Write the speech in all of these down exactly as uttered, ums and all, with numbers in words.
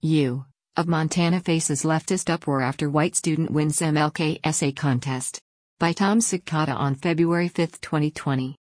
U of Montana faces leftist uproar after white student wins M L K essay contest. By Tom Sikata on February fifth, twenty twenty.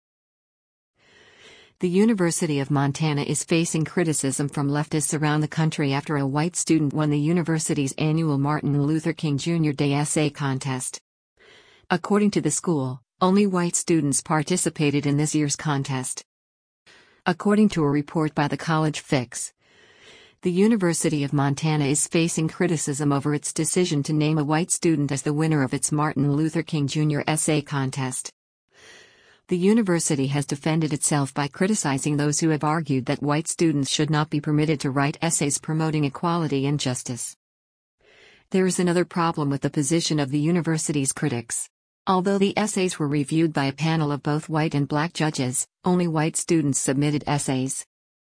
The University of Montana is facing criticism from leftists around the country after a white student won the university's annual Martin Luther King Junior Day essay contest. According to the school, only white students participated in this year's contest. According to a report by the College Fix, the University of Montana is facing criticism over its decision to name a white student as the winner of its Martin Luther King Junior essay contest. The university has defended itself by criticizing those who have argued that white students should not be permitted to write essays promoting equality and justice. There is another problem with the position of the university's critics. Although the essays were reviewed by a panel of both white and black judges, only white students submitted essays.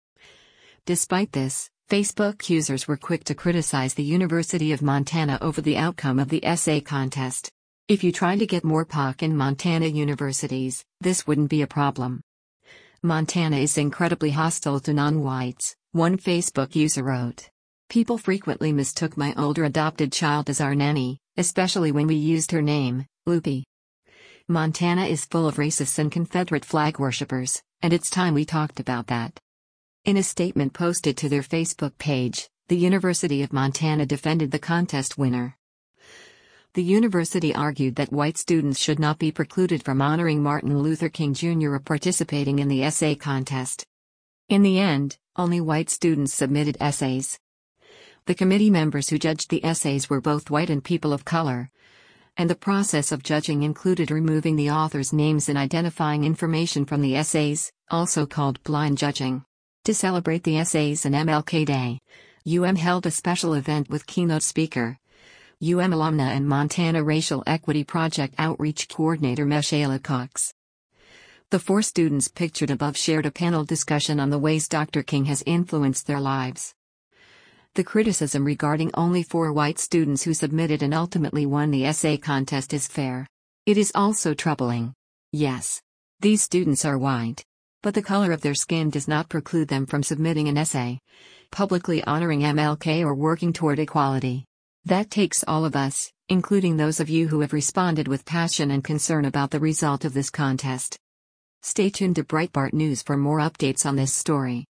Despite this, Facebook users were quick to criticize the University of Montana over the outcome of the essay contest. If you try to get more P O C in Montana universities, this wouldn't be a problem. Montana is incredibly hostile to non-whites, one Facebook user wrote. People frequently mistook my older adopted child as our nanny, especially when we used her name, Loopy. Montana is full of racists and Confederate flag worshippers, and it's time we talked about that. In a statement posted to their Facebook page, the University of Montana defended the contest winner. The university argued that white students should not be precluded from honoring Martin Luther King Junior or participating in the essay contest. In the end, only white students submitted essays. The committee members who judged the essays were both white and people of color, and the process of judging included removing the authors' names and identifying information from the essays, also called blind judging. To celebrate the essays and M L K Day, U M held a special event with keynote speaker, U M alumna and Montana Racial Equity Project Outreach Coordinator Michaela Cox. The four students pictured above shared a panel discussion on the ways Doctor King has influenced their lives. The criticism regarding only four white students who submitted and ultimately won the essay contest is fair. It is also troubling. Yes, these students are white, but the color of their skin does not preclude them from submitting an essay, publicly honoring M L K or working toward equality. That takes all of us, including those of you who have responded with passion and concern about the result of this contest. Stay tuned to Breitbart News for more updates on this story.